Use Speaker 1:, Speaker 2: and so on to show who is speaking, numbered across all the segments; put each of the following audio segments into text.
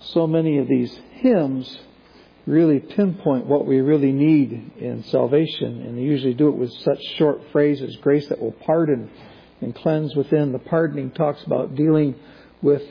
Speaker 1: So many of these hymns really pinpoint what we really need in salvation, and they usually do it with such short phrases: grace that will pardon and cleanse within. The pardoning talks about dealing with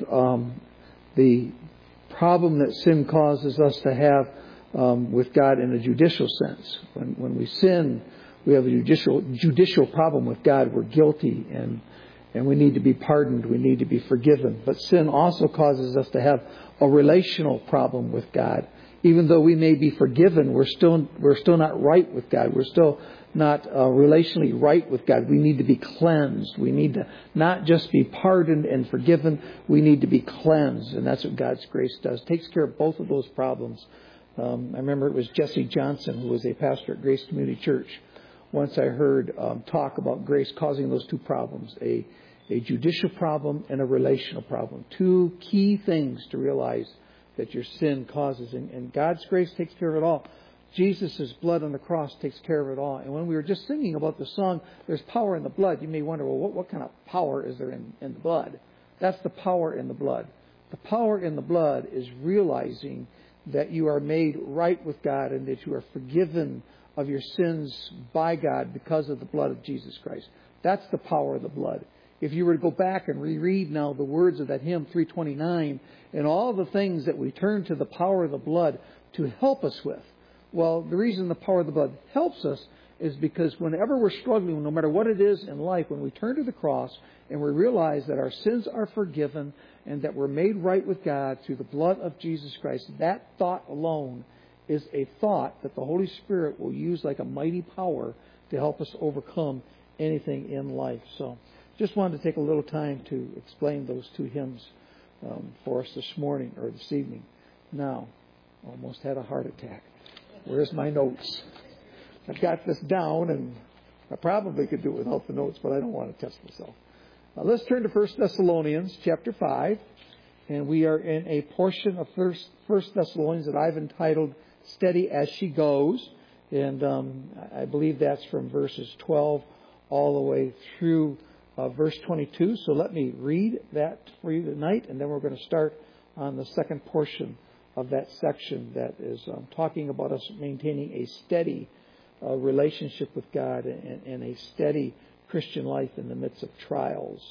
Speaker 1: the problem that sin causes us to have with God in a judicial sense. When we sin, we have a judicial problem with God. We're guilty and we need to be pardoned. We need to be forgiven. But sin also causes us to have a relational problem with God. Even though we may be forgiven, we're still not right with God. We're still not relationally right with God. We need to be cleansed. We need to not just be pardoned and forgiven. We need to be cleansed. And that's what God's grace does. It takes care of both of those problems. I remember it was Jesse Johnson, who was a pastor at Grace Community Church. Once I heard talk about grace causing those two problems, a judicial problem and a relational problem. Two key things to realize that your sin causes. And God's grace takes care of it all. Jesus' blood on the cross takes care of it all. And when we were just singing about the song, there's power in the blood, you may wonder, well, what kind of power is there in the blood? That's the power in the blood. The power in the blood is realizing that you are made right with God and that you are forgiven of your sins by God because of the blood of Jesus Christ. That's the power of the blood. If you were to go back and reread now the words of that hymn 329 and all the things that we turn to the power of the blood to help us with, well, the reason the power of the blood helps us is because whenever we're struggling, no matter what it is in life, when we turn to the cross and we realize that our sins are forgiven and that we're made right with God through the blood of Jesus Christ, that thought alone is a thought that the Holy Spirit will use like a mighty power to help us overcome anything in life. So just wanted to take a little time to explain those two hymns for us this morning or this evening. Now, almost had a heart attack. Where's my notes? I've got this down, and I probably could do it without the notes, but I don't want to test myself. Now, let's turn to 1 Thessalonians chapter 5, and we are in a portion of 1 Thessalonians that I've entitled Steady as She Goes, and I believe that's from verses 12 all the way through verse 22. So let me read that for you tonight, and then we're going to start on the second portion of that section that is talking about us maintaining a steady relationship with God and a steady Christian life in the midst of trials.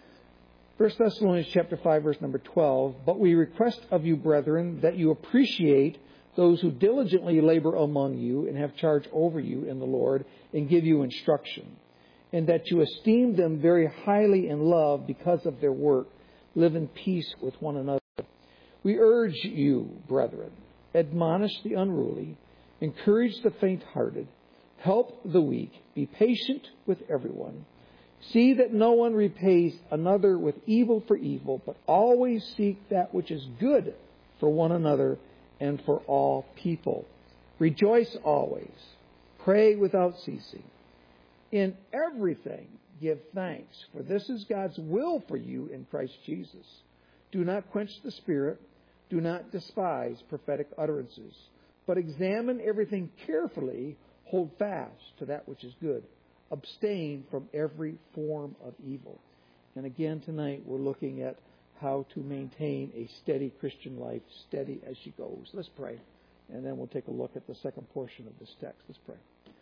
Speaker 1: 1 Thessalonians chapter 5, verse number 12, "But we request of you, brethren, that you appreciate those who diligently labor among you and have charge over you in the Lord and give you instruction, and that you esteem them very highly in love because of their work. Live in peace with one another. We urge you, brethren, admonish the unruly, encourage the faint-hearted, help the weak, be patient with everyone. See that no one repays another with evil for evil, but always seek that which is good for one another and for all people. Rejoice always. Pray without ceasing. In everything give thanks, for this is God's will for you in Christ Jesus. Do not quench the Spirit. Do not despise prophetic utterances, but examine everything carefully. Hold fast to that which is good. Abstain from every form of evil." And again tonight we're looking at how to maintain a steady Christian life, steady as she goes. Let's pray, and then we'll take a look at the second portion of this text. Let's pray.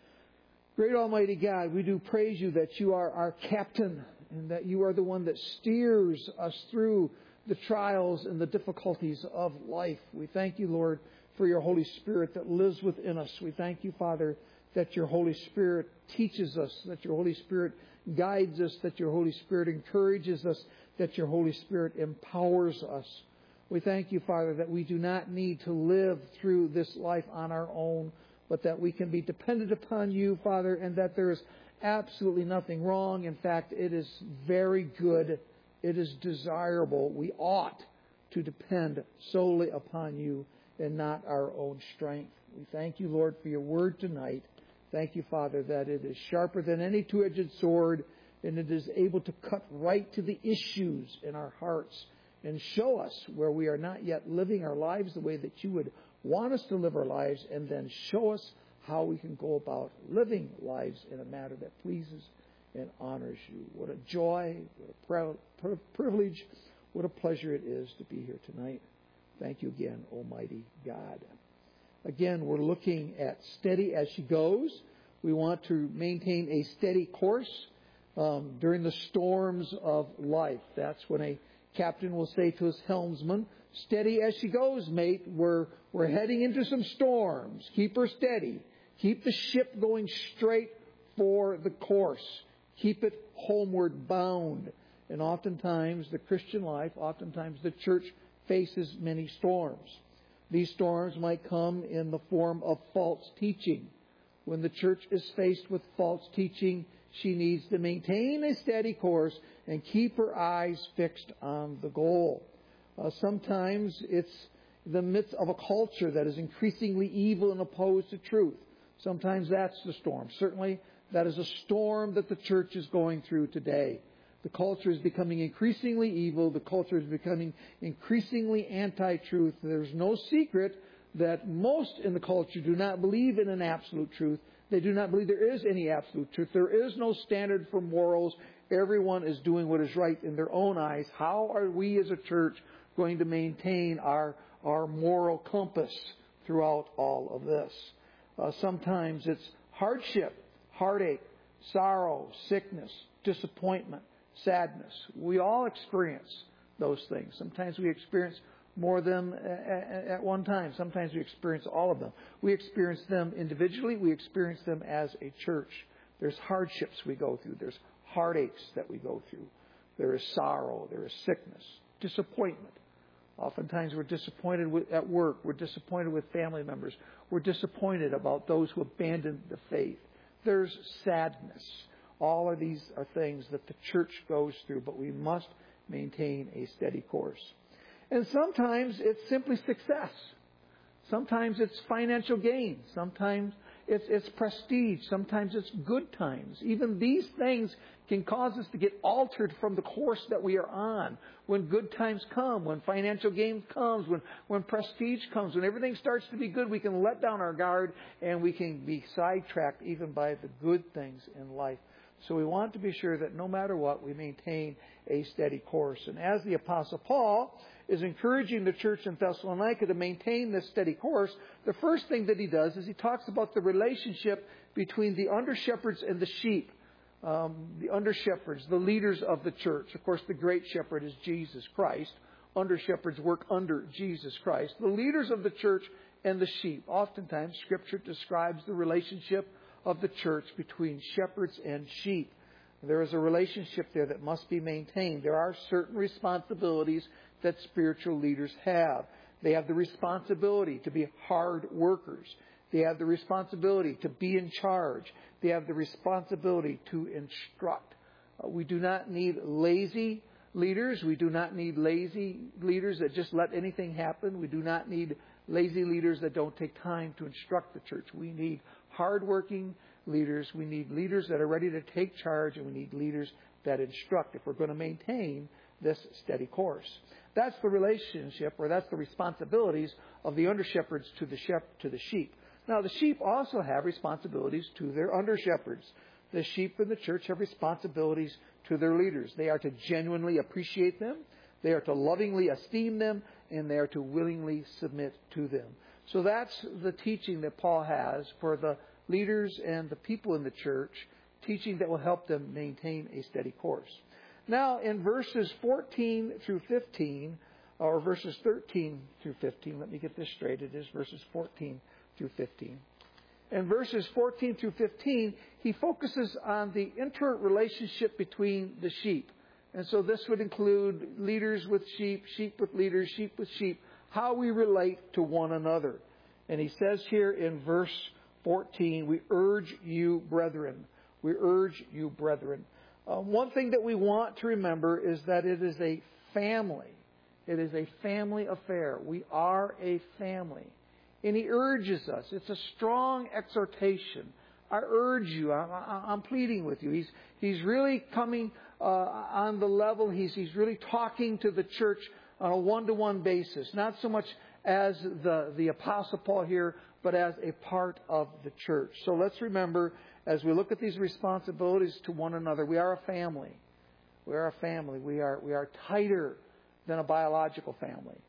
Speaker 1: Great Almighty God, we do praise you that you are our captain and that you are the one that steers us through the trials and the difficulties of life. We thank you, Lord, for your Holy Spirit that lives within us. We thank you, Father, that your Holy Spirit teaches us, that your Holy Spirit guides us, that your Holy Spirit encourages us, that your Holy Spirit empowers us. We thank you, Father, that we do not need to live through this life on our own, but that we can be dependent upon you, Father, and that there is absolutely nothing wrong. In fact, it is very good. It is desirable. We ought to depend solely upon you and not our own strength. We thank you, Lord, for your word tonight. Thank you, Father, that it is sharper than any two-edged sword, and it is able to cut right to the issues in our hearts and show us where we are not yet living our lives the way that you would want us to live our lives, and then show us how we can go about living lives in a manner that pleases and honors you. What a joy, what a privilege, what a pleasure it is to be here tonight. Thank you again, Almighty God. Again, we're looking at steady as she goes. We want to maintain a steady course during the storms of life. That's when a captain will say to his helmsman, "Steady as she goes, mate. We're heading into some storms. Keep her steady. Keep the ship going straight for the course. Keep it homeward bound." And oftentimes the Christian life, oftentimes the church faces many storms. These storms might come in the form of false teaching. When the church is faced with false teaching, she needs to maintain a steady course and keep her eyes fixed on the goal. Sometimes it's the midst of a culture that is increasingly evil and opposed to truth. Sometimes that's the storm. Certainly that is a storm that the church is going through today. The culture is becoming increasingly evil. The culture is becoming increasingly anti-truth. There's no secret that most in the culture do not believe in an absolute truth. They do not believe there is any absolute truth. There is no standard for morals. Everyone is doing what is right in their own eyes. How are we as a church going to maintain our moral compass throughout all of this? Sometimes it's hardship, heartache, sorrow, sickness, disappointment, sadness. We all experience those things. Sometimes we experience more of them at one time. Sometimes we experience all of them. We experience them individually. We experience them as a church. There's hardships we go through. There's heartaches that we go through. There is sorrow. There is sickness, disappointment. Oftentimes we're disappointed at work. We're disappointed with family members. We're disappointed about those who abandoned the faith. There's sadness. All of these are things that the church goes through, but we must maintain a steady course. And sometimes it's simply success. Sometimes it's financial gain. Sometimes it's prestige. Sometimes it's good times. Even these things can cause us to get altered from the course that we are on. When good times come, when financial gain comes, when prestige comes, when everything starts to be good, we can let down our guard and we can be sidetracked even by the good things in life. So we want to be sure that no matter what, we maintain a steady course. And as the Apostle Paul is encouraging the church in Thessalonica to maintain this steady course, the first thing that he does is he talks about the relationship between the under-shepherds and the sheep. The under-shepherds, the leaders of the church. Of course, the great shepherd is Jesus Christ. Under-shepherds work under Jesus Christ. The leaders of the church and the sheep. Oftentimes, Scripture describes the relationship of the church between shepherds and sheep. There is a relationship there that must be maintained. There are certain responsibilities that spiritual leaders have. They have the responsibility to be hard workers. They have the responsibility to be in charge. They have the responsibility to instruct. We do not need lazy leaders. We do not need lazy leaders that just let anything happen. We do not need lazy leaders that don't take time to instruct the church. We need hardworking leaders. We need leaders that are ready to take charge, and we need leaders that instruct if we're going to maintain this steady course. That's the relationship, or that's the responsibilities of the under-shepherds to the sheep. Now, the sheep also have responsibilities to their under-shepherds. The sheep in the church have responsibilities to their leaders. They are to genuinely appreciate them. They are to lovingly esteem them, and they are to willingly submit to them. So that's the teaching that Paul has for the leaders and the people in the church, teaching that will help them maintain a steady course. Now, in verses 14 through 15, or verses 13 through 15, let me get this straight. It is verses 14 through 15. In verses 14 through 15, he focuses on the interrelationship between the sheep. And so this would include leaders with sheep, sheep with leaders, sheep with sheep, how we relate to one another. And he says here in verse 14, we urge you, brethren. We urge you, brethren. One thing that we want to remember is that it is a family. It is a family affair. We are a family. And he urges us. It's a strong exhortation. I urge you. I'm pleading with you. He's really coming on the level. He's really talking to the church on a one-to-one basis. Not so much as the Apostle Paul here, but as a part of the church. So let's remember, as we look at these responsibilities to one another, we are a family. We are a family. We are tighter than a biological family.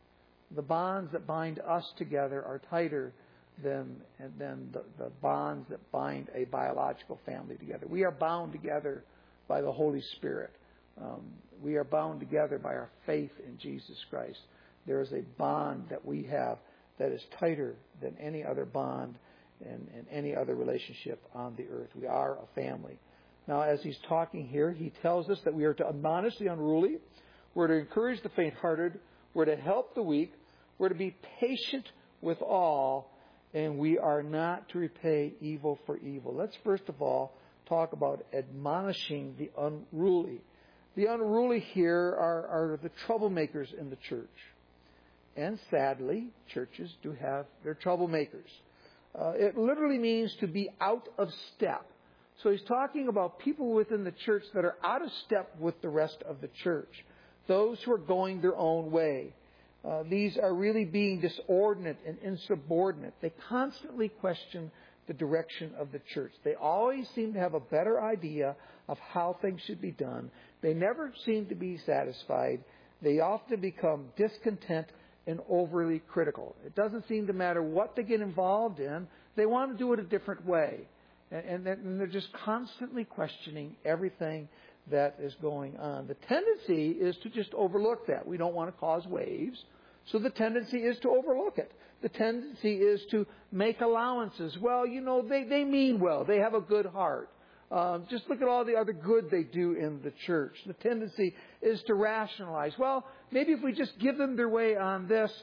Speaker 1: The bonds that bind us together are tighter than the bonds that bind a biological family together. We are bound together by the Holy Spirit. We are bound together by our faith in Jesus Christ. There is a bond that we have that is tighter than any other bond and any other relationship on the earth. We are a family. Now, as he's talking here, he tells us that we are to admonish the unruly, we're to encourage the faint-hearted, we're to help the weak, we're to be patient with all, and we are not to repay evil for evil. Let's first of all talk about admonishing the unruly. The unruly here are the troublemakers in the church. And sadly, churches do have their troublemakers. It literally means to be out of step. So he's talking about people within the church that are out of step with the rest of the church. Those who are going their own way. These are really being disordinate and insubordinate. They constantly question the direction of the church. They always seem to have a better idea of how things should be done. They never seem to be satisfied. They often become discontent and overly critical. It doesn't seem to matter what they get involved in. They want to do it a different way. And they're just constantly questioning everything that is going on. The tendency is to just overlook that. We don't want to cause waves. So the tendency is to overlook it. The tendency is to make allowances. Well, they mean well. They have a good heart. Just look at all the other good they do in the church. The tendency is to rationalize. Well, maybe if we just give them their way on this,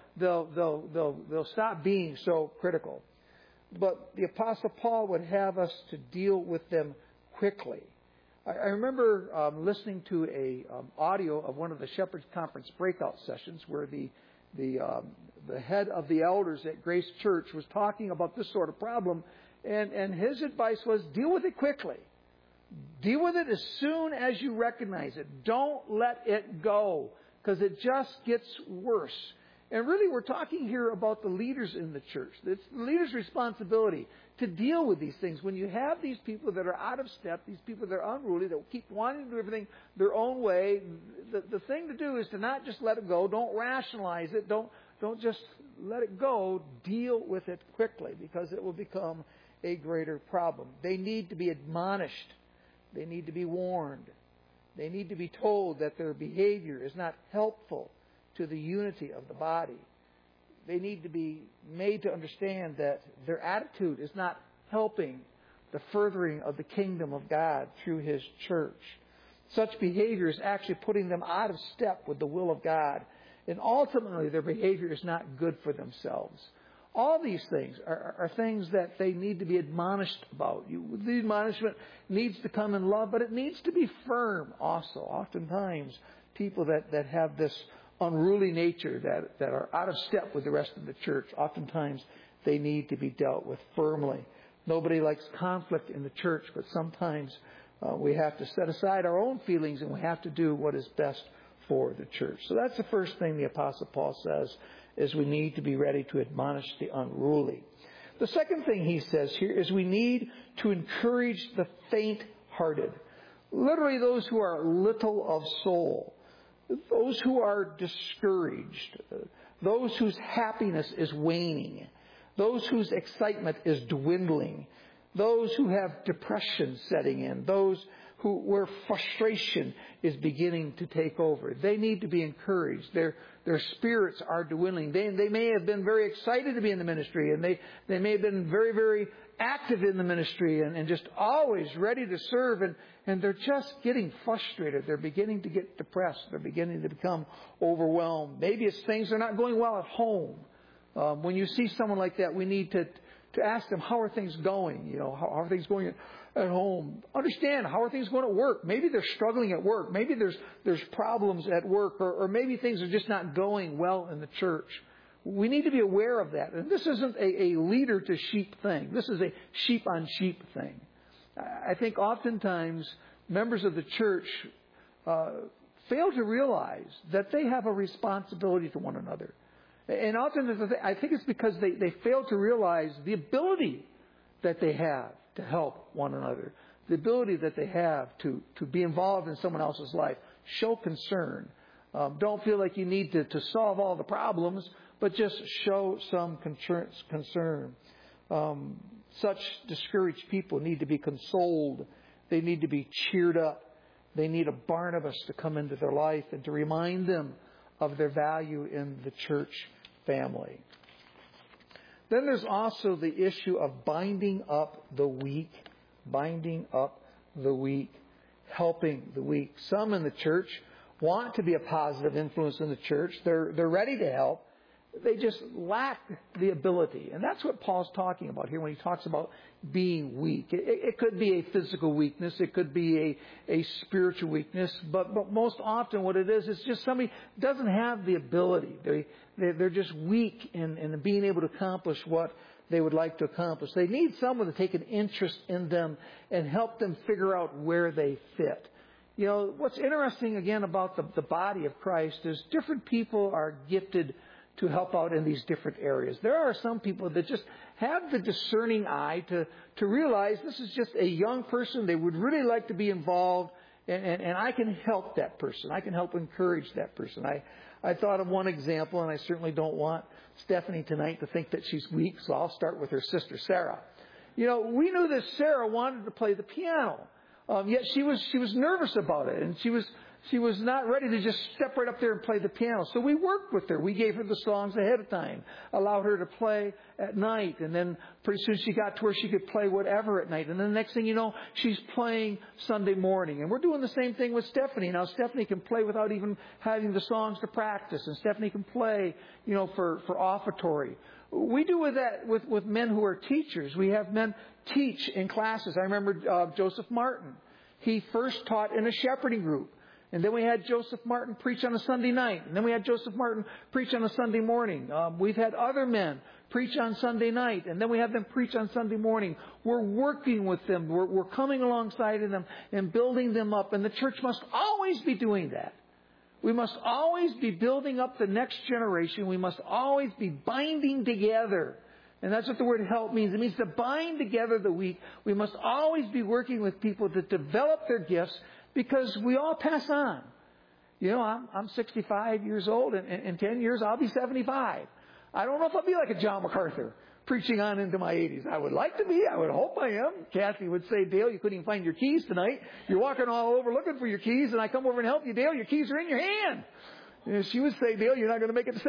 Speaker 1: they'll stop being so critical. But the Apostle Paul would have us to deal with them quickly. I remember listening to a audio of one of the Shepherd's Conference breakout sessions where the head of the elders at Grace Church was talking about this sort of problem, and his advice was deal with it quickly. Deal with it as soon as you recognize it. Don't let it go, because it just gets worse. And really, we're talking here about the leaders in the church. It's the leaders' responsibility to deal with these things. When you have these people that are out of step, these people that are unruly, that keep wanting to do everything their own way, the thing to do is to not just let it go. Don't rationalize it. Don't just let it go. Deal with it quickly, because it will become a greater problem. They need to be admonished. They need to be warned. They need to be told that their behavior is not helpful to the unity of the body. They need to be made to understand that their attitude is not helping the furthering of the kingdom of God through His church. Such behavior is actually putting them out of step with the will of God. And ultimately, their behavior is not good for themselves. All these things are things that they need to be admonished about. The admonishment needs to come in love, but it needs to be firm also. Oftentimes, people that have this unruly nature, that are out of step with the rest of the church, oftentimes they need to be dealt with firmly. Nobody likes conflict in the church, but sometimes we have to set aside our own feelings and we have to do what is best for the church. So that's the first thing the Apostle Paul says, is we need to be ready to admonish the unruly. The second thing he says here is we need to encourage the faint-hearted. Literally those who are little of soul. Those who are discouraged, those whose happiness is waning, those whose excitement is dwindling, those who have depression setting in, those where frustration is beginning to take over. They need to be encouraged. Their spirits are dwindling. They may have been very excited to be in the ministry, and they may have been very, very active in the ministry and just always ready to serve, and they're just getting frustrated. They're beginning to get depressed. They're beginning to become overwhelmed. Maybe it's things are not going well at home. When you see someone like that, we need to ask them, how are things going? How are things going at home? Understand, how are things going at work? Maybe they're struggling at work. Maybe there's problems at work, or maybe things are just not going well in the church. We need to be aware of that. And this isn't a leader to sheep thing. This is a sheep on sheep thing. I think oftentimes members of the church fail to realize that they have a responsibility to one another. And often I think it's because they fail to realize the ability that they have to help one another. The ability that they have to be involved in someone else's life. Show concern. Don't feel like you need to solve all the problems, but just show some concern. Such discouraged people need to be consoled. They need to be cheered up. They need a Barnabas to come into their life and to remind them of their value in the church family. Then there's also the issue of binding up the weak. Binding up the weak. Helping the weak. Some in the church want to be a positive influence in the church. They're ready to help. They just lack the ability. And that's what Paul's talking about here when he talks about being weak. It could be a physical weakness. It could be a spiritual weakness. But most often what it is just somebody doesn't have the ability. They're just weak in being able to accomplish what they would like to accomplish. They need someone to take an interest in them and help them figure out where they fit. You know, what's interesting again about the body of Christ is different people are gifted to help out in these different areas. There are some people that just have the discerning eye to realize this is just a young person. They would really like to be involved, and I can help that person. I can help encourage that person. I thought of one example, and I certainly don't want Stephanie tonight to think that she's weak, so I'll start with her sister, Sarah. You know, we knew that Sarah wanted to play the piano, yet she was nervous about it, and she was not ready to just step right up there and play the piano. So we worked with her. We gave her the songs ahead of time, allowed her to play at night, and then pretty soon she got to where she could play whatever at night. And then the next thing you know, she's playing Sunday morning. And we're doing the same thing with Stephanie. Now Stephanie can play without even having the songs to practice, and Stephanie can play, you know, for offertory. We do with that with men who are teachers. We have men teach in classes. I remember Joseph Martin. He first taught in a shepherding group. And then we had Joseph Martin preach on a Sunday night. And then we had Joseph Martin preach on a Sunday morning. We've had other men preach on Sunday night. And then we have them preach on Sunday morning. We're working with them. We're coming alongside of them and building them up. And the church must always be doing that. We must always be building up the next generation. We must always be binding together. And that's what the word help means. It means to bind together the weak. We must always be working with people to develop their gifts, because we all pass on. You know, I'm 65 years old, and in 10 years I'll be 75. I don't know if I'll be like a John MacArthur, preaching on into my 80s. I would like to be. I would hope I am. Kathy would say, Dale, you couldn't even find your keys tonight. You're walking all over looking for your keys, and I come over and help you. Dale, your keys are in your hand. And she would say, Dale, you're not going to make it to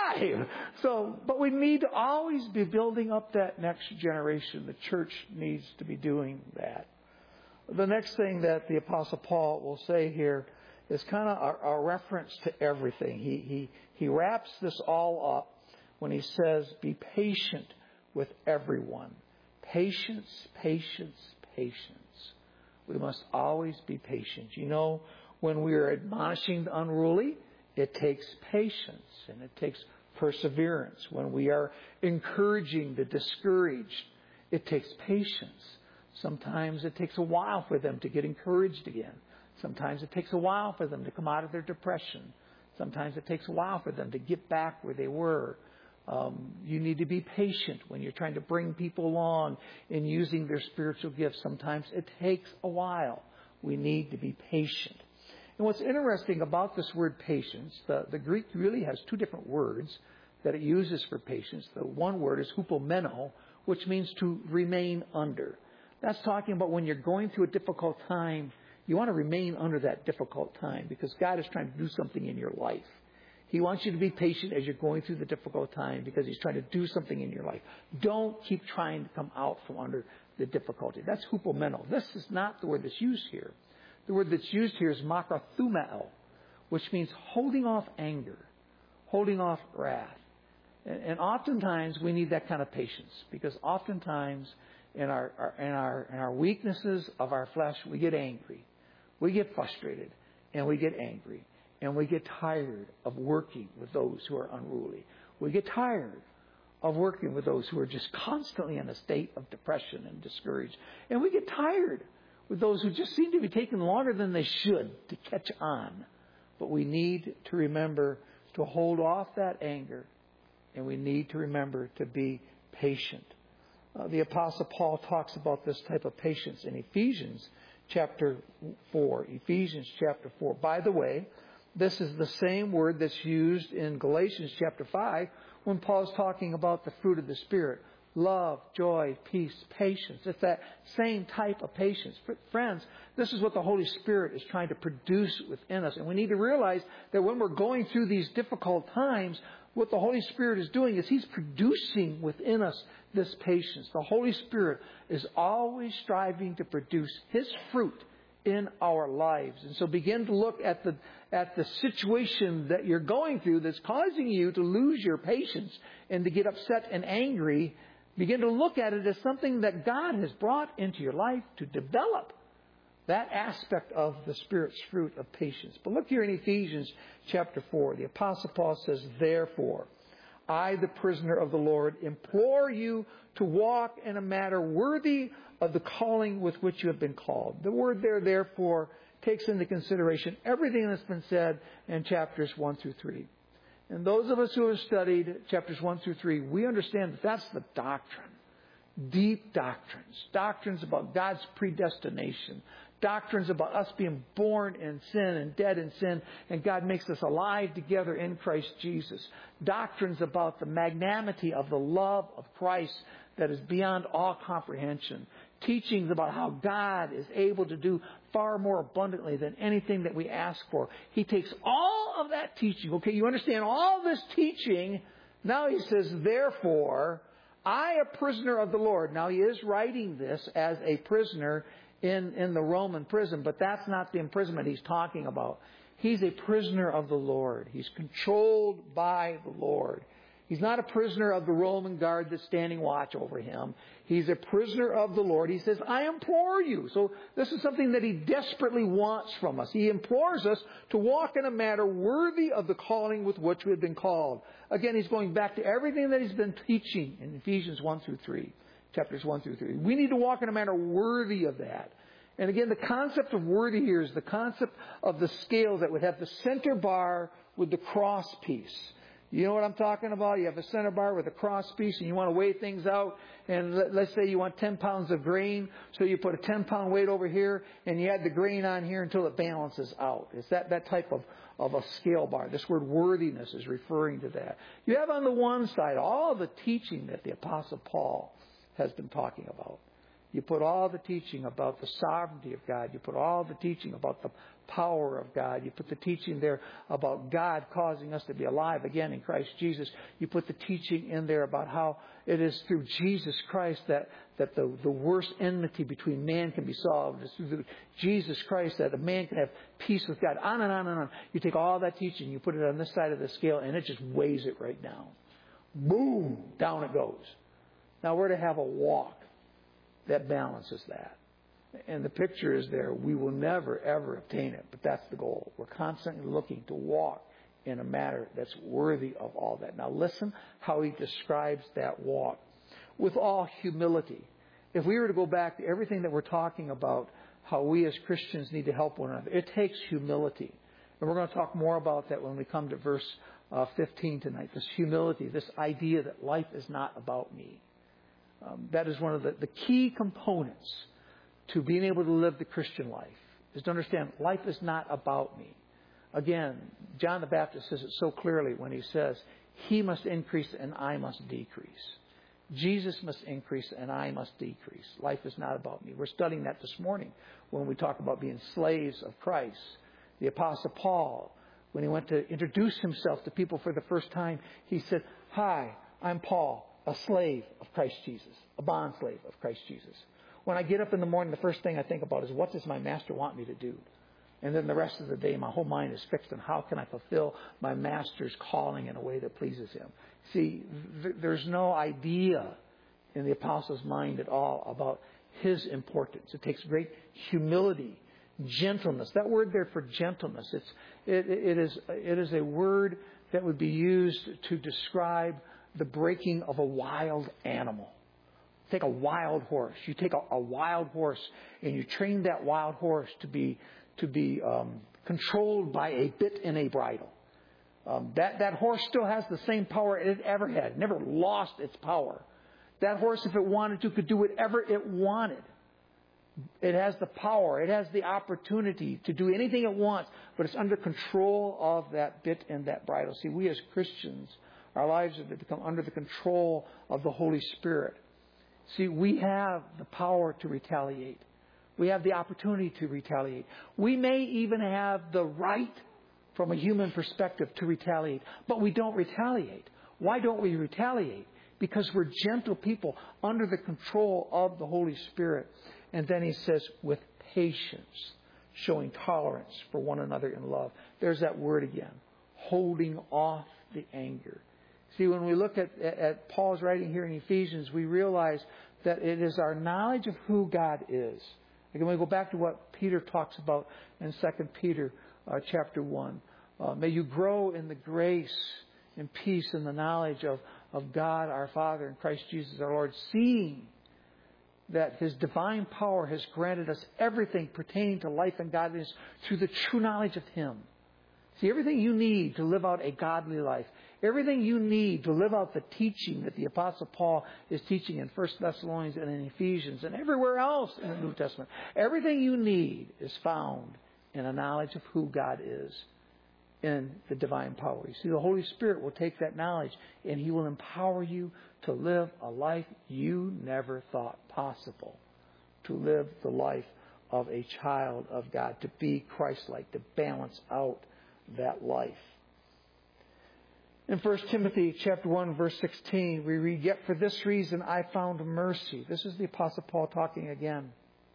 Speaker 1: 75. But we need to always be building up that next generation. The church needs to be doing that. The next thing that the Apostle Paul will say here is kind of a reference to everything. He wraps this all up when he says, be patient with everyone. Patience, patience, patience. We must always be patient. You know, when we are admonishing the unruly, it takes patience and it takes perseverance. When we are encouraging the discouraged, it takes patience. Sometimes it takes a while for them to get encouraged again. Sometimes it takes a while for them to come out of their depression. Sometimes it takes a while for them to get back where they were. You need to be patient when you're trying to bring people along in using their spiritual gifts. Sometimes it takes a while. We need to be patient. And what's interesting about this word patience, the Greek really has two different words that it uses for patience. The one word is hupomeno, which means to remain under. That's talking about when you're going through a difficult time, you want to remain under that difficult time because God is trying to do something in your life. He wants you to be patient as you're going through the difficult time because He's trying to do something in your life. Don't keep trying to come out from under the difficulty. That's hupomeno. This is not the word that's used here. The word that's used here is makathumeo, which means holding off anger, holding off wrath. And oftentimes we need that kind of patience because oftentimes in our weaknesses of our flesh, we get angry. We get frustrated and we get angry and we get tired of working with those who are unruly. We get tired of working with those who are just constantly in a state of depression and discouraged. And we get tired with those who just seem to be taking longer than they should to catch on. But we need to remember to hold off that anger, and we need to remember to be patient. The Apostle Paul talks about this type of patience in Ephesians chapter 4. Ephesians chapter 4. By the way, This is the same word that's used in Galatians chapter 5 when Paul's talking about the fruit of the Spirit. Love, joy, peace, patience. It's that same type of patience. Friends, this is what the Holy Spirit is trying to produce within us. And we need to realize that when we're going through these difficult times, what the Holy Spirit is doing is He's producing within us this patience. The Holy Spirit is always striving to produce His fruit in our lives. And so begin to look at the situation that you're going through that's causing you to lose your patience and to get upset and angry. Begin to look at it as something that God has brought into your life to develop that aspect of the Spirit's fruit of patience. But look here in Ephesians chapter 4. The Apostle Paul says, "Therefore, I, the prisoner of the Lord, implore you to walk in a manner worthy of the calling with which you have been called." The word there, therefore, takes into consideration everything that's been said in chapters 1 through 3. And those of us who have studied chapters 1 through 3, we understand that that's the doctrine. Deep doctrines. Doctrines about God's predestination. Doctrines about us being born in sin and dead in sin, and God makes us alive together in Christ Jesus. Doctrines about the magnanimity of the love of Christ that is beyond all comprehension. Teachings about how God is able to do far more abundantly than anything that we ask for. He takes all of that teaching. Okay, you understand all this teaching. Now He says, "Therefore, I, a prisoner of the Lord." Now He is writing this as a prisoner in the Roman prison, but that's not the imprisonment He's talking about. He's a prisoner of the Lord. He's controlled by the Lord. He's not a prisoner of the Roman guard that's standing watch over him. He's a prisoner of the Lord. He says, "I implore you." So this is something that He desperately wants from us. He implores us to walk in a manner worthy of the calling with which we have been called. Again, He's going back to everything that He's been teaching in Ephesians 1 through 3. Chapters 1 through 3. We need to walk in a manner worthy of that. And again, the concept of worthy here is the concept of the scale that would have the center bar with the cross piece. You know what I'm talking about? You have a center bar with a cross piece and you want to weigh things out. And let's say you want 10 pounds of grain. So you put a 10-pound weight over here and you add the grain on here until it balances out. It's that type of a scale bar. This word worthiness is referring to that. You have on the one side all the teaching that the Apostle Paul has been talking about. You put all the teaching about the sovereignty of God. You put all the teaching about the power of God. You put the teaching there about God causing us to be alive again in Christ Jesus. You put the teaching in there about how it is through Jesus Christ that the worst enmity between man can be solved. It's through Jesus Christ that a man can have peace with God. On and on and on. You take all that teaching, you put it on this side of the scale, and it just weighs it right down. Boom! Down it goes. Now we're to have a walk that balances that. And the picture is there. We will never, ever obtain it. But that's the goal. We're constantly looking to walk in a manner that's worthy of all that. Now listen how He describes that walk. With all humility. If we were to go back to everything that we're talking about, how we as Christians need to help one another, it takes humility. And we're going to talk more about that when we come to verse 15 tonight. This humility, this idea that life is not about me. That is one of the key components to being able to live the Christian life, is to understand life is not about me. Again, John the Baptist says it so clearly when he says, "He must increase and I must decrease." Jesus must increase and I must decrease. Life is not about me. We're studying that this morning when we talk about being slaves of Christ. The Apostle Paul, when he went to introduce himself to people for the first time, he said, "Hi, I'm Paul, a slave of Christ Jesus, a bond slave of Christ Jesus. When I get up in the morning, the first thing I think about is, what does my master want me to do? And then the rest of the day, my whole mind is fixed on how can I fulfill my master's calling in a way that pleases him." See, there's no idea in the apostle's mind at all about his importance. It takes great humility, gentleness. That word there for gentleness, it is a word that would be used to describe the breaking of a wild animal. Take a wild horse. You take a wild horse and you train that wild horse to be controlled by a bit and a bridle. That horse still has the same power it ever had. Never lost its power. That horse, if it wanted to, could do whatever it wanted. It has the power. It has the opportunity to do anything it wants, but it's under control of that bit and that bridle. See, we as Christians, our lives have become under the control of the Holy Spirit. See, we have the power to retaliate. We have the opportunity to retaliate. We may even have the right, from a human perspective, to retaliate, but we don't retaliate. Why don't we retaliate? Because we're gentle people under the control of the Holy Spirit. And then he says, with patience, showing tolerance for one another in love. There's that word again. Holding off the anger. See, when we look at Paul's writing here in Ephesians, we realize that it is our knowledge of who God is. Again, we go back to what Peter talks about in 2 Peter chapter 1. May you grow in the grace and peace and the knowledge of God our Father and Christ Jesus our Lord, seeing that His divine power has granted us everything pertaining to life and godliness through the true knowledge of Him. See, everything you need to live out a godly life, everything you need to live out the teaching that the Apostle Paul is teaching in 1 Thessalonians and in Ephesians and everywhere else in the New Testament, everything you need is found in a knowledge of who God is in the divine power. You see, the Holy Spirit will take that knowledge and He will empower you to live a life you never thought possible. To live the life of a child of God, to be Christ-like, to balance out that life. In 1 Timothy chapter 1, verse 16, we read, "Yet for this reason I found mercy." This is the Apostle Paul talking again.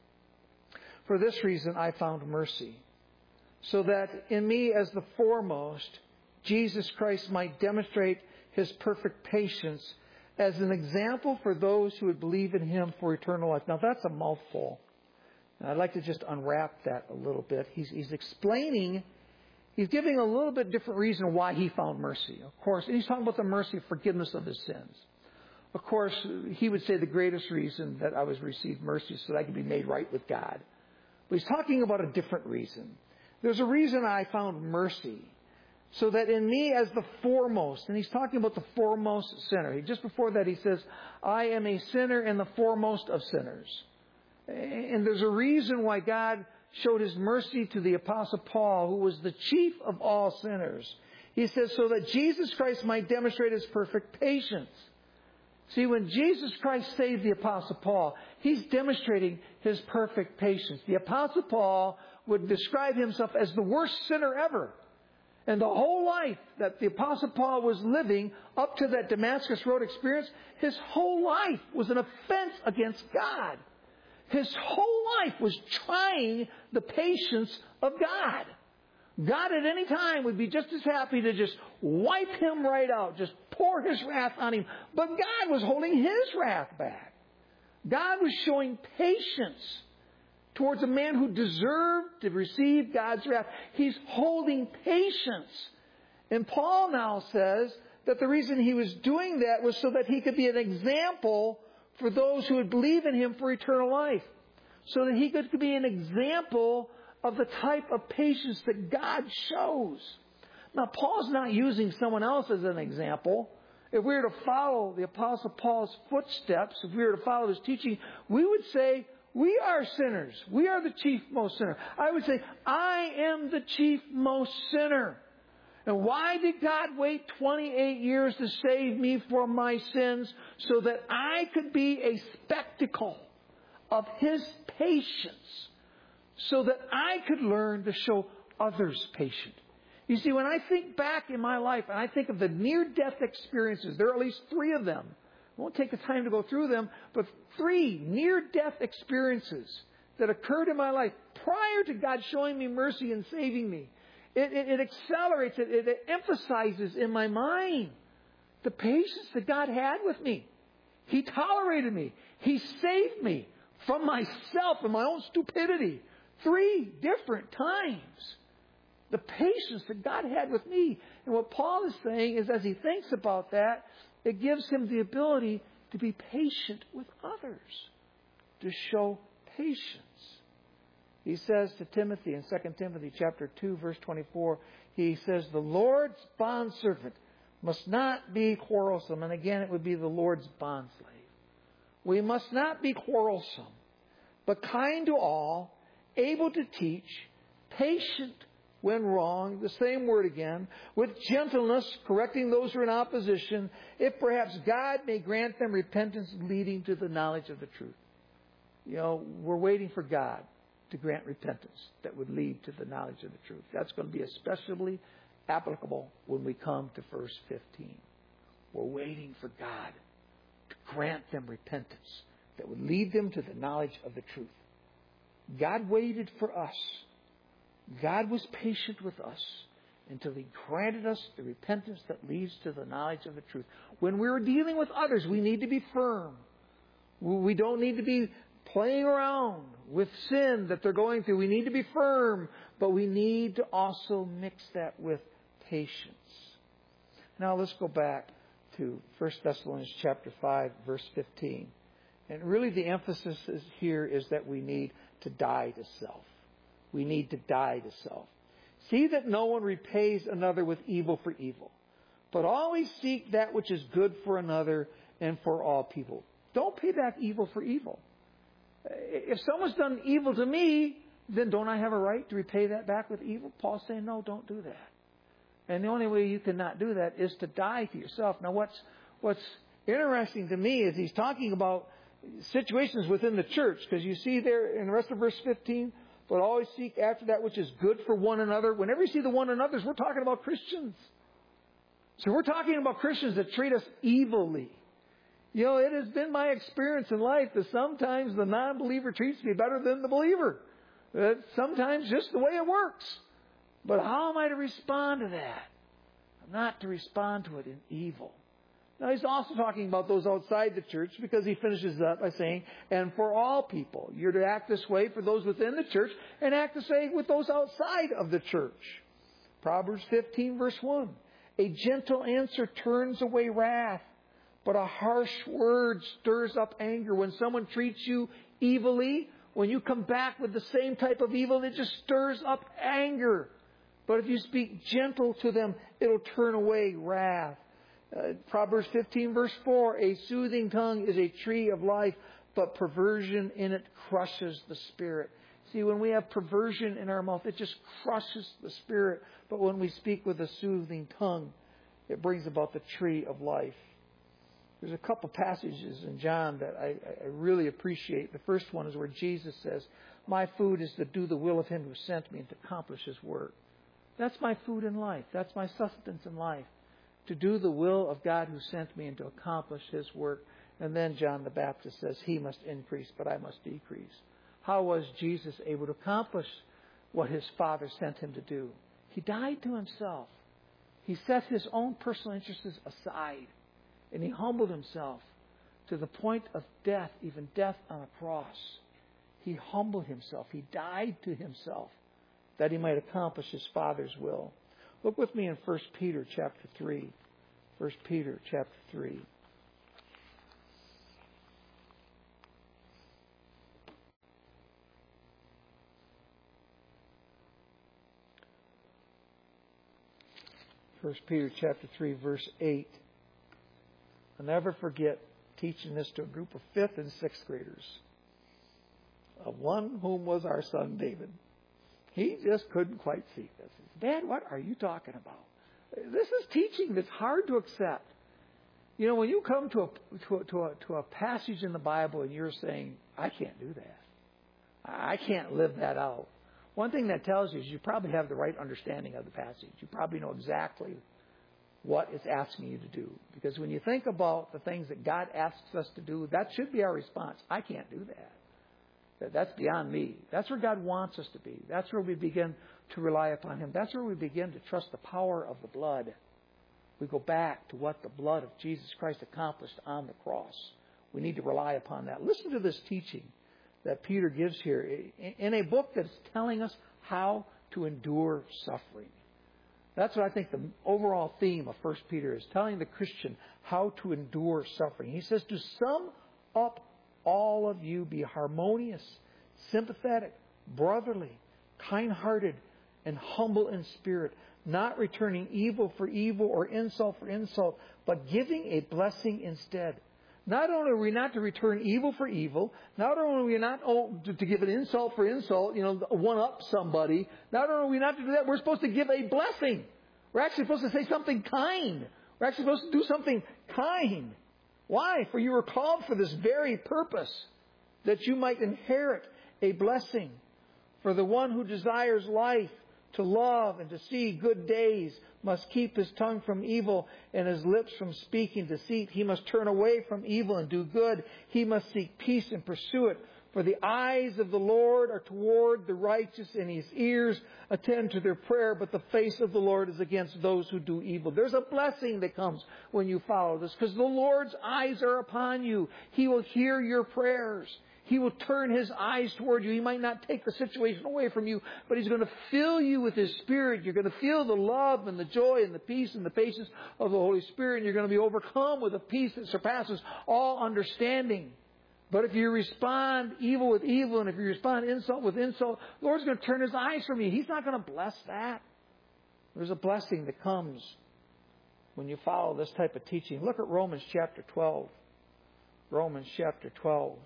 Speaker 1: "For this reason I found mercy, so that in me as the foremost, Jesus Christ might demonstrate His perfect patience as an example for those who would believe in Him for eternal life." Now that's a mouthful. And I'd like to just unwrap that a little bit. He's explaining, he's giving a little bit different reason why he found mercy. Of course, and he's talking about the mercy of forgiveness of his sins. Of course, he would say the greatest reason that I was received mercy is so that I could be made right with God. But he's talking about a different reason. There's a reason I found mercy, so that in me as the foremost, and he's talking about the foremost sinner. Just before that he says, I am a sinner and the foremost of sinners. And there's a reason why God showed His mercy to the Apostle Paul, who was the chief of all sinners. He says, so that Jesus Christ might demonstrate His perfect patience. See, when Jesus Christ saved the Apostle Paul, He's demonstrating His perfect patience. The Apostle Paul would describe himself as the worst sinner ever. And the whole life that the Apostle Paul was living up to that Damascus Road experience, his whole life was an offense against God. His whole life was trying the patience of God. God at any time would be just as happy to just wipe him right out, just pour His wrath on him. But God was holding His wrath back. God was showing patience towards a man who deserved to receive God's wrath. He's holding patience. And Paul now says that the reason he was doing that was so that he could be an example for those who would believe in Him for eternal life. So that he could be an example of the type of patience that God shows. Now, Paul's not using someone else as an example. If we were to follow the Apostle Paul's footsteps, if we were to follow his teaching, we would say, we are sinners. We are the chief most sinner. I would say, I am the chief most sinner. And why did God wait 28 years to save me from my sins? So that I could be a spectacle of His patience. So that I could learn to show others patience. You see, when I think back in my life and I think of the near-death experiences, there are at least 3 of them. I won't take the time to go through them, but 3 near-death experiences that occurred in my life prior to God showing me mercy and saving me. It accelerates, it emphasizes in my mind the patience that God had with me. He tolerated me. He saved me from myself and my own stupidity 3 different times. The patience that God had with me. And what Paul is saying is, as he thinks about that, it gives him the ability to be patient with others, to show patience. He says to Timothy in 2 Timothy chapter 2, verse 24, he says, the Lord's bondservant must not be quarrelsome. And again, it would be the Lord's bondslave. We must not be quarrelsome, but kind to all, able to teach, patient when wrong, the same word again, with gentleness, correcting those who are in opposition, if perhaps God may grant them repentance leading to the knowledge of the truth. We're waiting for God to grant repentance that would lead to the knowledge of the truth. That's going to be especially applicable when we come to verse 15. We're waiting for God to grant them repentance that would lead them to the knowledge of the truth. God waited for us. God was patient with us until He granted us the repentance that leads to the knowledge of the truth. When we're dealing with others, we need to be firm. We don't need to be playing around with sin that they're going through. We need to be firm, but we need to also mix that with patience. Now let's go back to 1 Thessalonians chapter 5, verse 15. And really the emphasis here is that we need to die to self. We need to die to self. See that no one repays another with evil for evil, but always seek that which is good for another and for all people. Don't pay back evil for evil. If someone's done evil to me, then don't I have a right to repay that back with evil? Paul's saying, no, don't do that. And the only way you cannot do that is to die to yourself. Now what's interesting to me is he's talking about situations within the church, because you see there in the rest of verse 15, but always seek after that which is good for one another. Whenever you see the one another's, we're talking about Christians. So we're talking about Christians that treat us evilly. It has been my experience in life that sometimes the non-believer treats me better than the believer. That's sometimes just the way it works. But how am I to respond to that? I'm not to respond to it in evil. Now he's also talking about those outside the church, because he finishes that by saying, and for all people. You're to act this way for those within the church and act this way with those outside of the church. Proverbs 15 verse 1. A gentle answer turns away wrath, but a harsh word stirs up anger. When someone treats you evilly, when you come back with the same type of evil, it just stirs up anger. But if you speak gentle to them, it'll turn away wrath. Proverbs 15 verse 4, a soothing tongue is a tree of life, but perversion in it crushes the spirit. See, when we have perversion in our mouth, it just crushes the spirit. But when we speak with a soothing tongue, it brings about the tree of life. There's a couple passages in John that I really appreciate. The first one is where Jesus says, my food is to do the will of Him who sent me and to accomplish His work. That's my food in life. That's my sustenance in life. To do the will of God who sent me and to accomplish His work. And then John the Baptist says, He must increase, but I must decrease. How was Jesus able to accomplish what His Father sent Him to do? He died to Himself. He set His own personal interests aside. And He humbled Himself to the point of death, even death on a cross. He humbled Himself. He died to Himself that He might accomplish His Father's will. Look with me in 1 Peter chapter 3. 1 Peter chapter 3. First Peter chapter 3 verse 8. I'll never forget teaching this to a group of 5th and 6th graders. Of one whom was our son David. He just couldn't quite see this. Dad, what are you talking about? This is teaching that's hard to accept. When you come to a passage in the Bible and you're saying, I can't do that. I can't live that out. One thing that tells you is you probably have the right understanding of the passage. You probably know exactly what it's asking you to do. Because when you think about the things that God asks us to do, that should be our response. I can't do that. That's beyond me. That's where God wants us to be. That's where we begin to rely upon Him. That's where we begin to trust the power of the blood. We go back to what the blood of Jesus Christ accomplished on the cross. We need to rely upon that. Listen to this teaching that Peter gives here in a book that's telling us how to endure suffering. That's what I think the overall theme of 1 Peter is, telling the Christian how to endure suffering. He says, to sum up, all of you be harmonious, sympathetic, brotherly, kind-hearted, and humble in spirit, not returning evil for evil or insult for insult, but giving a blessing instead. Not only are we not to return evil for evil, not only are we not to give an insult for insult, one up somebody, not only are we not to do that, we're supposed to give a blessing. We're actually supposed to say something kind. We're actually supposed to do something kind. Why? For you were called for this very purpose, that you might inherit a blessing. For the one who desires life, to love and to see good days, must keep his tongue from evil and his lips from speaking deceit. He must turn away from evil and do good. He must seek peace and pursue it. For the eyes of the Lord are toward the righteous, and His ears attend to their prayer, but the face of the Lord is against those who do evil. There's a blessing that comes when you follow this, because the Lord's eyes are upon you. He will hear your prayers. He will turn His eyes toward you. He might not take the situation away from you, but He's going to fill you with His Spirit. You're going to feel the love and the joy and the peace and the patience of the Holy Spirit, and you're going to be overcome with a peace that surpasses all understanding. But if you respond evil with evil, and if you respond insult with insult, the Lord's going to turn His eyes from you. He's not going to bless that. There's a blessing that comes when you follow this type of teaching. Look at Romans chapter 12. Romans chapter 12.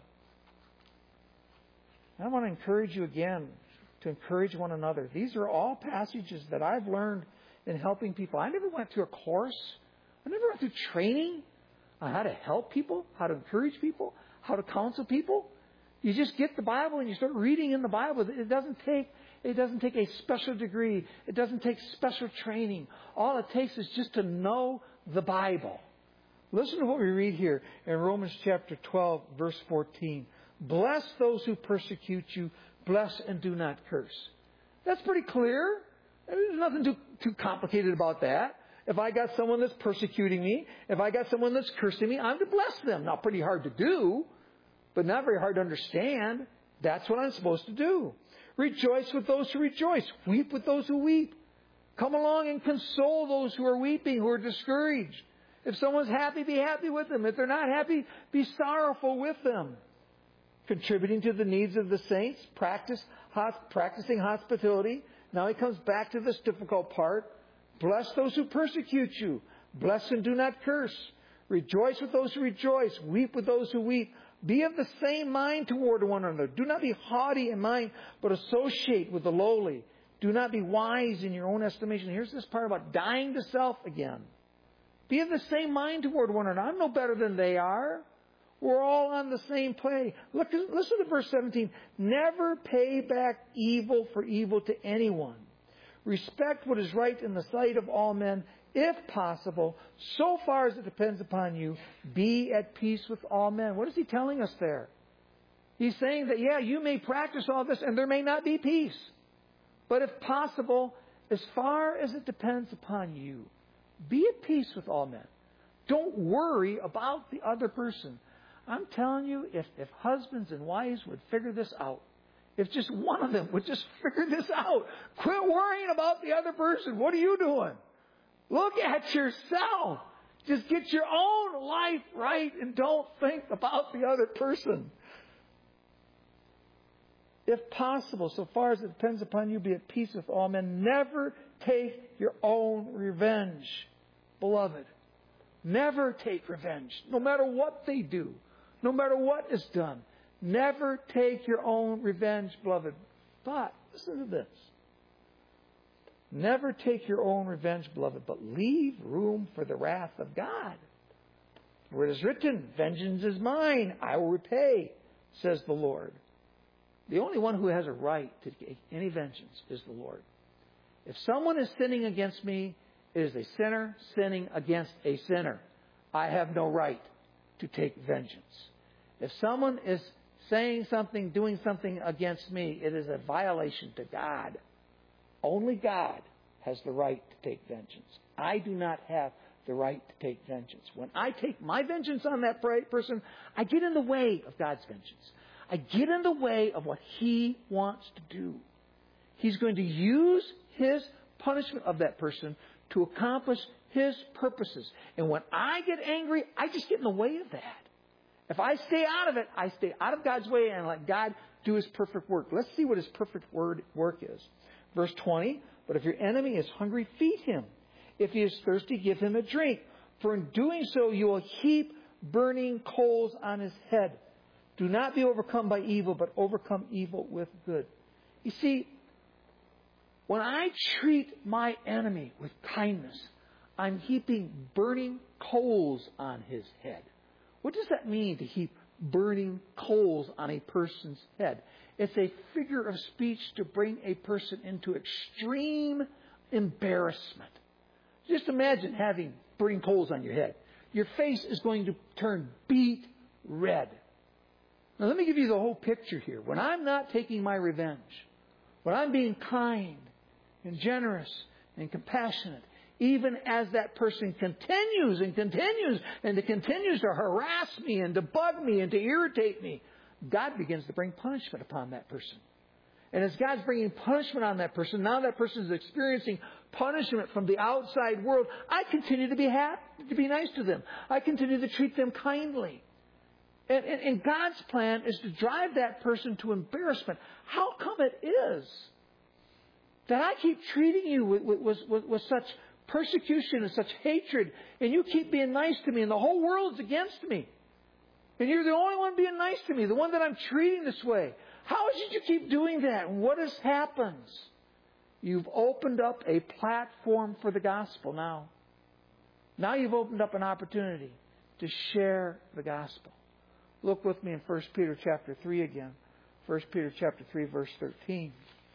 Speaker 1: I want to encourage you again to encourage one another. These are all passages that I've learned in helping people. I never went through a course. I never went through training on how to help people, how to encourage people, how to counsel people. You just get the Bible and you start reading in the Bible. It doesn't take a special degree. It doesn't take special training. All it takes is just to know the Bible. Listen to what we read here in Romans chapter 12, verse 14. Bless those who persecute you. Bless and do not curse. That's pretty clear. There's nothing too complicated about that. If I got someone that's persecuting me, if I got someone that's cursing me, I'm to bless them. Not pretty hard to do, but not very hard to understand. That's what I'm supposed to do. Rejoice with those who rejoice. Weep with those who weep. Come along and console those who are weeping, who are discouraged. If someone's happy, be happy with them. If they're not happy, be sorrowful with them. Contributing to the needs of the saints, practicing hospitality. Now he comes back to this difficult part. Bless those who persecute you. Bless and do not curse. Rejoice with those who rejoice. Weep with those who weep. Be of the same mind toward one another. Do not be haughty in mind, but associate with the lowly. Do not be wise in your own estimation. Here's this part about dying to self again. Be of the same mind toward one another. I'm no better than they are. We're all on the same play. Listen to verse 17. Never pay back evil for evil to anyone. Respect what is right in the sight of all men, if possible. So far as it depends upon you, be at peace with all men. What is he telling us there? He's saying that, you may practice all this and there may not be peace. But if possible, as far as it depends upon you, be at peace with all men. Don't worry about the other person. I'm telling you, if husbands and wives would figure this out, if just one of them would just figure this out, quit worrying about the other person. What are you doing? Look at yourself. Just get your own life right and don't think about the other person. If possible, so far as it depends upon you, be at peace with all men. Never take your own revenge, beloved. Never take revenge, no matter what they do, no matter what is done. Never take your own revenge, beloved. But, listen to this. Never take your own revenge, beloved, but leave room for the wrath of God. For it is written, vengeance is mine, I will repay, says the Lord. The only one who has a right to take any vengeance is the Lord. If someone is sinning against me, it is a sinner sinning against a sinner. I have no right to take vengeance. If someone is saying something, doing something against me, it is a violation to God. Only God has the right to take vengeance. I do not have the right to take vengeance. When I take my vengeance on that person, I get in the way of God's vengeance. I get in the way of what He wants to do. He's going to use His punishment of that person to accomplish His purposes. And when I get angry, I just get in the way of that. If I stay out of it, I stay out of God's way and let God do His perfect work. Let's see what His perfect work is. Verse 20, but if your enemy is hungry, feed him. If he is thirsty, give him a drink. For in doing so, you will heap burning coals on his head. Do not be overcome by evil, but overcome evil with good. You see, when I treat my enemy with kindness, I'm heaping burning coals on his head. What does that mean, to heap burning coals on a person's head? It's a figure of speech to bring a person into extreme embarrassment. Just imagine having burning coals on your head. Your face is going to turn beet red. Now let me give you the whole picture here. When I'm not taking my revenge, when I'm being kind and generous and compassionate, even as that person continues and continues to harass me and to bug me and to irritate me, God begins to bring punishment upon that person. And as God's bringing punishment on that person, now that person is experiencing punishment from the outside world, I continue to be happy, to be nice to them. I continue to treat them kindly. And God's plan is to drive that person to embarrassment. How come it is that I keep treating you with such persecution and such hatred, and you keep being nice to me, and the whole world's against me? And you're the only one being nice to me, the one that I'm treating this way. How is it you keep doing that? And what has happened? You've opened up a platform for the gospel now. Now you've opened up an opportunity to share the gospel. Look with me in 1 Peter chapter 3 again. 1 Peter chapter 3 verse 13.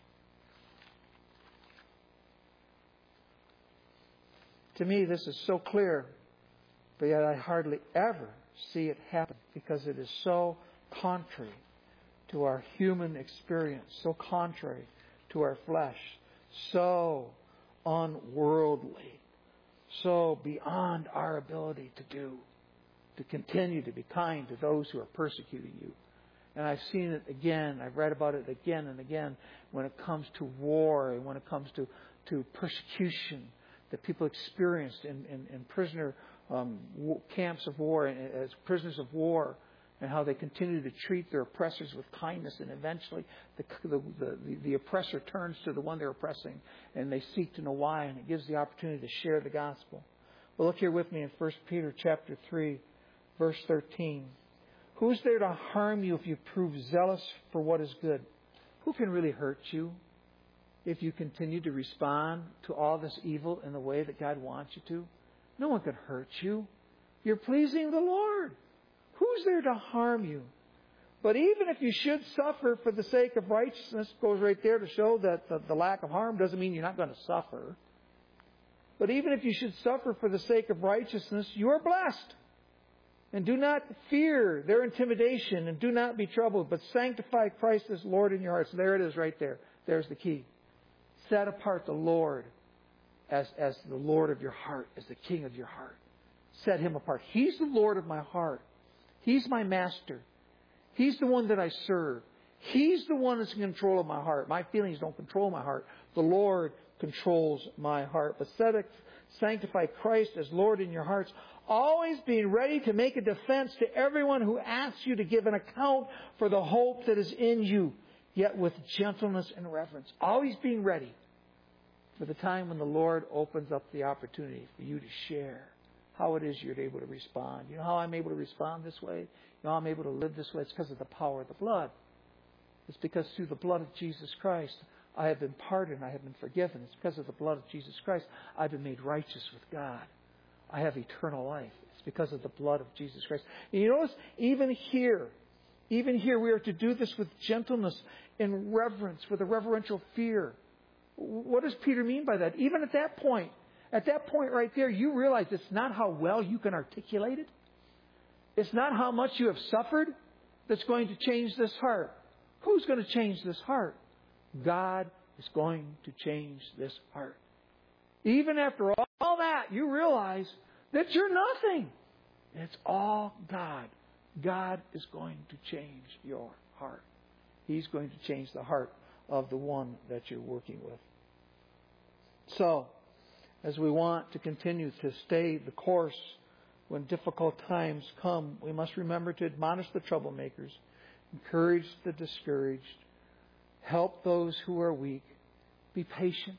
Speaker 1: To me this is so clear, but yet I hardly ever see it happen because it is so contrary to our human experience, so contrary to our flesh, so unworldly, so beyond our ability to do, to continue to be kind to those who are persecuting you. And I've seen it again, I've read about it again and again when it comes to war and when it comes to persecution that people experienced in prisoner camps of war, as prisoners of war, and how they continue to treat their oppressors with kindness, and eventually the oppressor turns to the one they're oppressing, and they seek to know why, and it gives the opportunity to share the gospel. Well, look here with me in 1 Peter chapter 3, verse 13. Who's there to harm you if you prove zealous for what is good? Who can really hurt you if you continue to respond to all this evil in the way that God wants you to? No one can hurt you. You're pleasing the Lord. Who's there to harm you? But even if you should suffer for the sake of righteousness, goes right there to show that the lack of harm doesn't mean you're not going to suffer. But even if you should suffer for the sake of righteousness, you are blessed. And do not fear their intimidation, and do not be troubled, but sanctify Christ as Lord in your hearts. There it is right there. There's the key. Set apart the Lord as the Lord of your heart, as the King of your heart. Set Him apart. He's the Lord of my heart. He's my master. He's the one that I serve. He's the one that's in control of my heart. My feelings don't control my heart. The Lord controls my heart. But sanctify Christ as Lord in your hearts, always being ready to make a defense to everyone who asks you to give an account for the hope that is in you, yet with gentleness and reverence. Always being ready for the time when the Lord opens up the opportunity for you to share how it is you're able to respond. You know how I'm able to respond this way? You know how I'm able to live this way? It's because of the power of the blood. It's because through the blood of Jesus Christ, I have been pardoned. I have been forgiven. It's because of the blood of Jesus Christ, I've been made righteous with God. I have eternal life. It's because of the blood of Jesus Christ. And you notice, even here, we are to do this with gentleness and reverence, with a reverential fear. What does Peter mean by that? Even at that point right there, you realize it's not how well you can articulate it. It's not how much you have suffered that's going to change this heart. Who's going to change this heart? God is going to change this heart. Even after all that, you realize that you're nothing. It's all God. God is going to change your heart. He's going to change the heart of the one that you're working with. So, as we want to continue to stay the course when difficult times come, we must remember to admonish the troublemakers, encourage the discouraged, help those who are weak, be patient,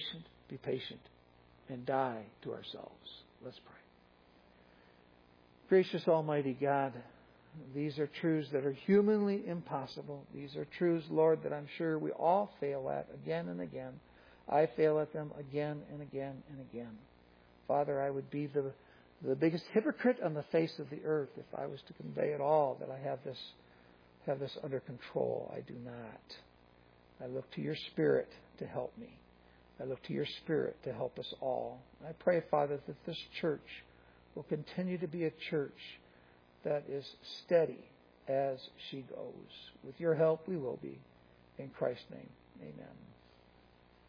Speaker 1: and die to ourselves. Let's pray. Gracious Almighty God, these are truths that are humanly impossible. These are truths, Lord, that I'm sure we all fail at again and again. I fail at them again and again and again. Father, I would be the biggest hypocrite on the face of the earth if I was to convey at all that I have this under control. I do not. I look to your Spirit to help me. I look to your Spirit to help us all. I pray, Father, that this church will continue to be a church that is steady as she goes. With your help, we will be. In Christ's name, amen.